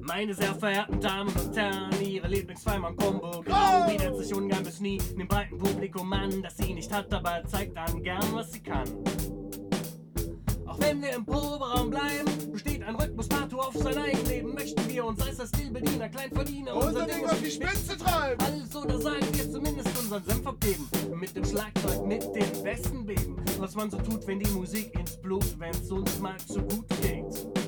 Meine sehr verehrten Damen und Herren, ihre Lieblings-Zweimann-Kombo bietet sich ungern bis nie dem breiten Publikum an, das sie nicht hat, aber zeigt dann gern, was sie kann. Auch wenn wir im Proberaum bleiben, besteht ein Rhythmus partout auf sein Eigenleben. Möchten wir uns als der Stilbediener, Kleinverdiener, unser Ding auf die Spitze treiben. Alles oder sagen wir zumindest unseren Senf abgeben. Mit dem Schlagzeug, mit dem besten Beben. Was man so tut, wenn die Musik ins Blut, wenn's uns mal zu gut geht.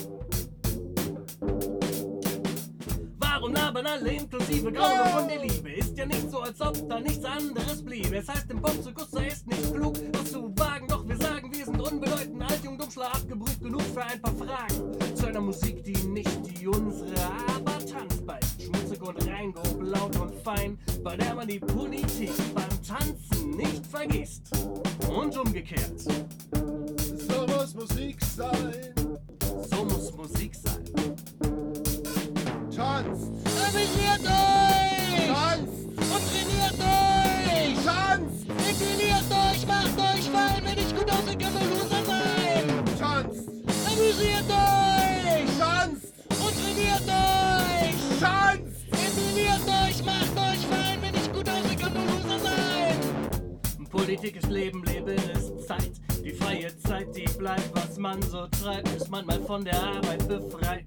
Warum labern alle inklusive Grauen von der Liebe? Ist ja nicht so, als ob da nichts anderes bliebe. Es heißt im Popzirkus, da ist nicht klug, was zu wagen. Doch wir sagen, wir sind unbedeutend, alt, jung, dumm, schlau, abgebrüht genug für ein paar Fragen. Zu einer Musik, die nicht die unsere, aber tanzbar ist. Schmutzig und rein, grob, laut und fein. Bei der man die Politik beim Tanzen nicht vergisst. Und umgekehrt. So muss Musik sein. So muss Musik sein. Tanzt! Amüsiert euch! Tanzt! Und trainiert euch! Tanzt! Ventiliert euch, macht euch fein, wenn ich gut aussehe, kann nur Loser sein! Tanzt! Amüsiert euch! Tanzt! Und trainiert euch! Tanzt! Ventiliert euch, macht euch fein, wenn ich gut aussehe, kann nur Loser sein! Politik ist Leben, Leben ist Zeit. Die freie Zeit, die bleibt, was man so treibt, ist man mal von der Arbeit befreit.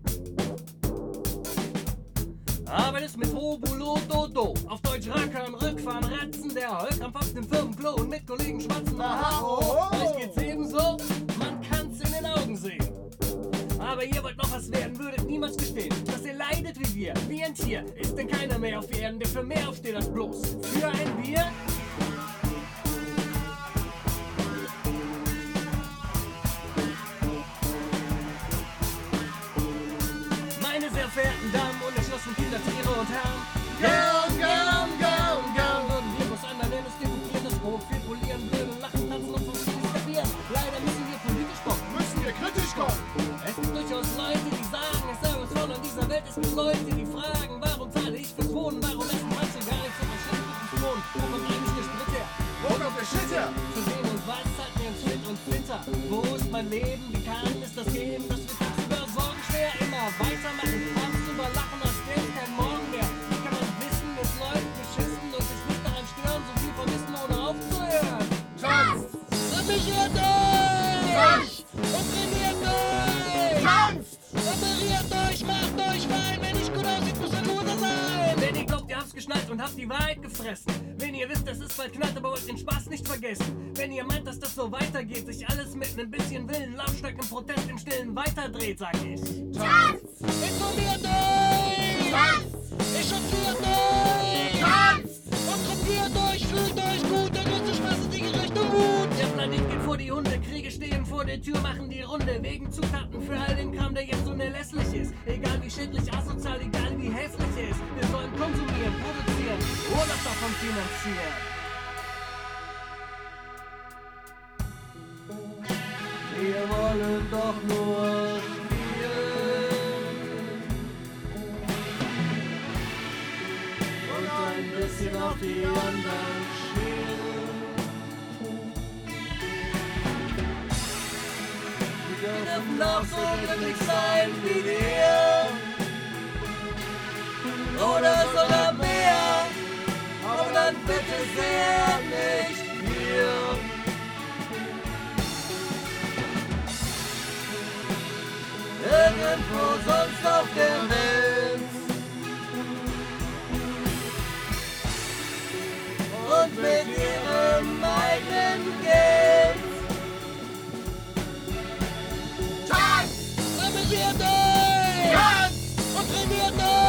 Arbeit ist mit Hobulododo, auf Deutsch Rackern, Rückfahren, Ratzen, der Heulkrampf auf dem Firmenklo und mit Kollegen schwatzen. Aha, oh, euch geht's ebenso, man kann's in den Augen sehen. Aber ihr wollt noch was werden, würdet niemals gestehen, dass ihr leidet wie wir, wie ein Tier. Ist denn keiner mehr auf Erden, der für mehr aufsteht als bloß für ein Bier? Meine sehr verehrten Damen und entschlossenen Kinder, Tiere und Herren, Gern, gern, gern, gern! würden wir was anderes nennen, es demonstrieren das Brot, wir polieren, blöden, lachen, tanzen und versuchen kapieren. Leider müssen wir politisch kommen. Müssen wir kritisch kommen? Es gibt durchaus Leute, die sagen, es sei was von an dieser Welt. Es gibt Leute, die fragen, warum zahle ich fürs Wohnen? Warum essen manche gar nichts und verschlechtert Wohnen? Wo kommt eigentlich der Sprit her? Wo kommt der Shit her? Zu sehen und was hat mir Schnitt und Flinter? Wo ist mein Leben? Wie kann es das geben, dass wir tagsüber Sorgen schwer immer weitermachen? Abends über lachen, als gäbe es kein Morgen mehr. Wie kann man wissen, es läuft beschissen und sich nicht daran stören, so viel vermissen, ohne aufzuhören? Tanzt! Amüsiert euch! Tanzt! Und trainiert euch! Tanzt! Operiert euch, macht euch fein, wenn ich gut aussehe, muss ein Loser sein! Wenn ihr glaubt, ihr habt's geschnallt und habt die Wahrheit gefressen. Wenn ihr wisst, dass es bald knallt, aber wollt den Spaß nicht vergessen. Wenn ihr meint, dass das so weitergeht, sich alles mit nem bisschen Willen, lautstark im Protest im Stillen weiterdreht, sag ich. Tanzt! Informiert euch! Tanzt! Echauffiert euch! Tanzt! Und trompiert euch, fühlt euch gut, der größte Spaß ist die gerechte Wut! Der Planet geht vor die Hunde, Kriege stehen vor der Tür, machen die Runde. Wegen Zutaten für all den Kram, der jetzt unerlässlich ist. Egal wie schädlich, asozial, egal wie hässlich er ist. Wir sollen konsumieren, produzieren oder davon finanzieren. Wir wollen doch nur spielen und ein bisschen auf die anderen schielen. Wir dürfen auch so glücklich sein wie wir oder sogar mehr, aber dann bitte sehr nicht hier. Irgendwo sonst auf der Welt. Und mit ihrem eigenen Geld. Tanzt! Amüsiert euch! Tanzt! Und trainiert euch!